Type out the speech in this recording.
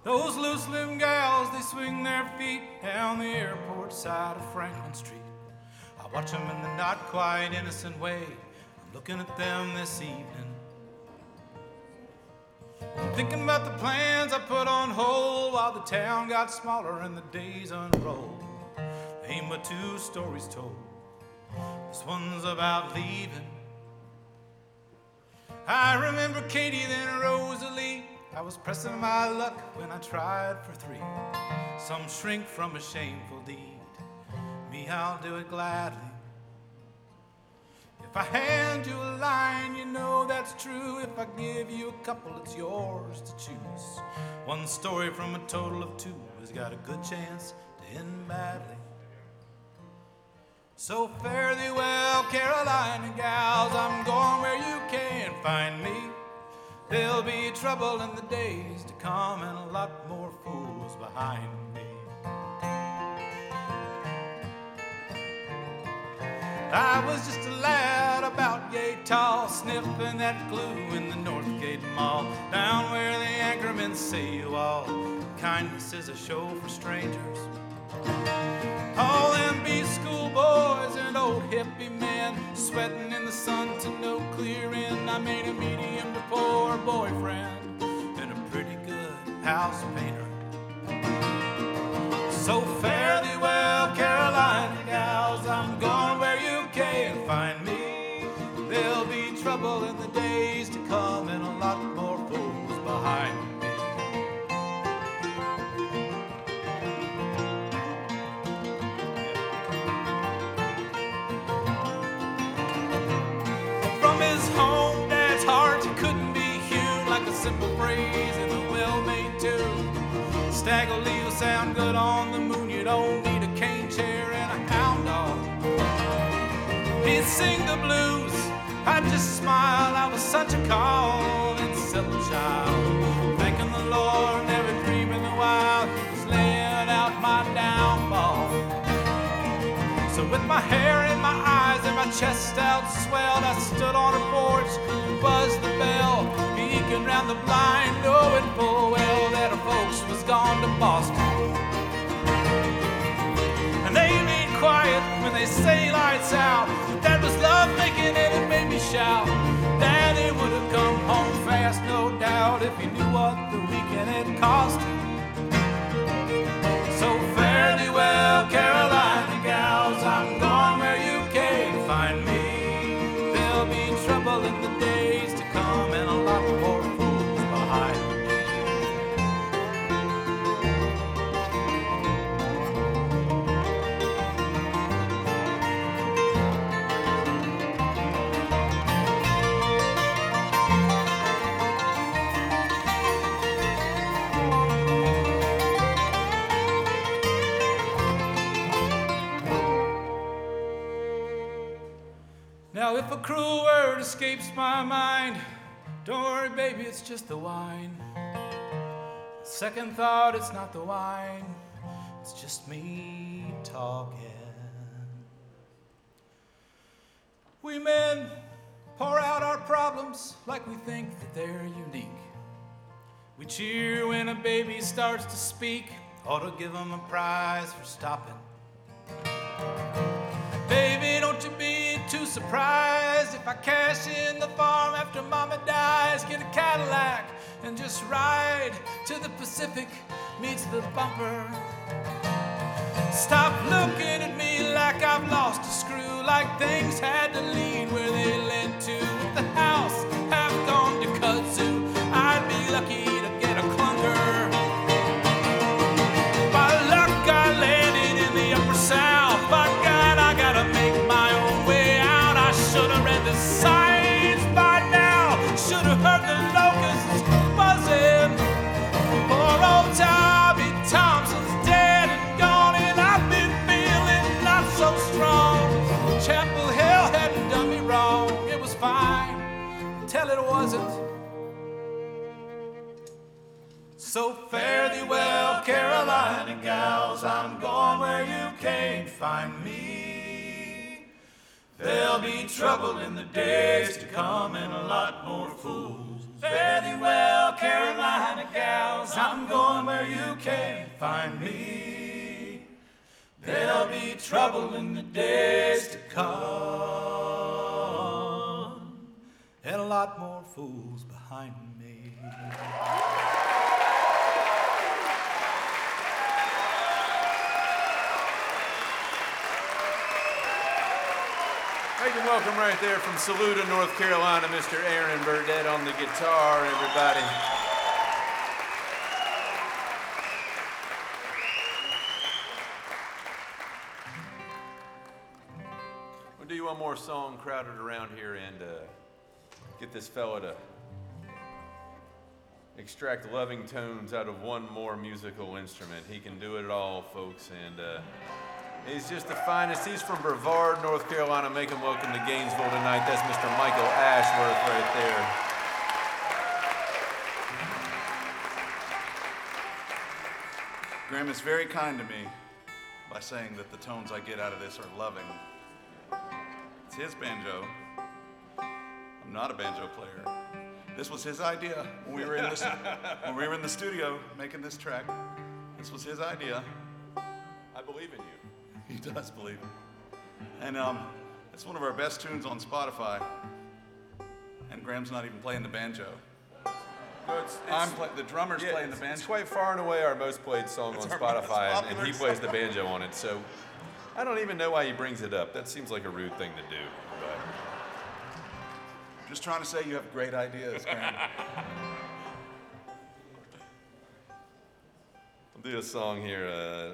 Those loose-limbed gals, they swing their feet down the airport side of Franklin Street. I watch them in the not quite innocent way. I'm looking at them this evening. I'm thinking about the plans I put on hold while the town got smaller and the days unrolled. There ain't but two stories told. This one's about leaving. I remember Katie, then Rosalie. I was pressing my luck when I tried for three. Some shrink from a shameful deed. Me, I'll do it gladly. If I hand you a line, you know that's true. If I give you a couple, it's yours to choose. One story from a total of two has got a good chance to end badly. So fare thee well, Carolina gals, I'm going where you can't find me. There'll be trouble in the days to come and a lot more fools behind me. I was just a lad about yay tall, sniffing that glue in the Northgate Mall, down where the anchormen say you all kindness is a show for strangers. All them B-schoolboys and old hippie men sweating in the sun to no clear end. I made a medium to poor boyfriend and a pretty good house painter. So fare thee well, Carolina gals, I'm going where you can't find me. There'll be trouble in the days to come and a lot more fools behind me. Home, Dad's heart couldn't be hewn like a simple phrase in a well-made tune. Stag will leave a sound good on the moon. You don't need a cane chair and a hound dog. He'd sing the blues, I'd just smile. I was such a call and simple child, thanking the Lord, never dreaming the while he was laying out my downfall. So with my hair in my eyes and my chest out swelled, I stood on a porch and buzzed the bell, peeking round the blind, knowing full well that her folks was gone to Boston. And they ain't quiet when they say lights out. That was love making and it made me shout. Daddy would have come home fast, no doubt, if he knew what the weekend had cost him. So fare thee well, Carolina gals, I'm going where you can't find me. There'll be trouble in the days to come and a lot more fools behind me. Now if a cruel word escapes my mind, don't worry baby, it's just the wine. Second thought, it's not the wine, it's just me talking. We men pour out our problems like we think that they're unique. We cheer when a baby starts to speak, ought to give them a prize for stopping. Baby, don't you be too surprised if I cash in the farm after mama dies, get a Cadillac and just ride to the Pacific meets the bumper. Stop looking at me like I've lost a screw, like things had to lead where they led to. If the house have gone to kudzu, I'd be lucky to get a clunker. By luck I landed in the upper south. By God, I gotta make my own way out. I should have read the signs by now. Should have heard the locusts buzzing. Poor old Tommy Thompson's dead and gone, and I've been feeling not so strong. Chapel Hill hadn't done me wrong. It was fine till it wasn't. So fare thee well, Carolina gals, I'm going where you can't find me. There'll be trouble in the days to come and a lot more fools Fare thee well, Carolina gals, I'm going where you can't find me. There'll be trouble in the days to come, and a lot more fools behind me. Make a welcome right there from Saluda, North Carolina, Mr. Aaron Burdett on the guitar, everybody. We'll do one more song crowded around here and get this fella to extract loving tones out of one more musical instrument. He can do it all, folks, and he's just the finest. He's from Brevard, North Carolina. Make him welcome to Gainesville tonight. That's Mr. Michael Ashworth right there. Graham is very kind to me by saying that the tones I get out of this are loving. It's his banjo. I'm not a banjo player. This was his idea when we were in the studio making this track. This was his idea. I believe in you. He does believe it. And it's one of our best tunes on Spotify. And Graham's not even playing the banjo. No, The drummer's playing the banjo. It's quite far and away our most played song on Spotify, and he plays the banjo on it. So I don't even know why he brings it up. That seems like a rude thing to do. But Just trying to say you have great ideas, Graham. I'll do a song here.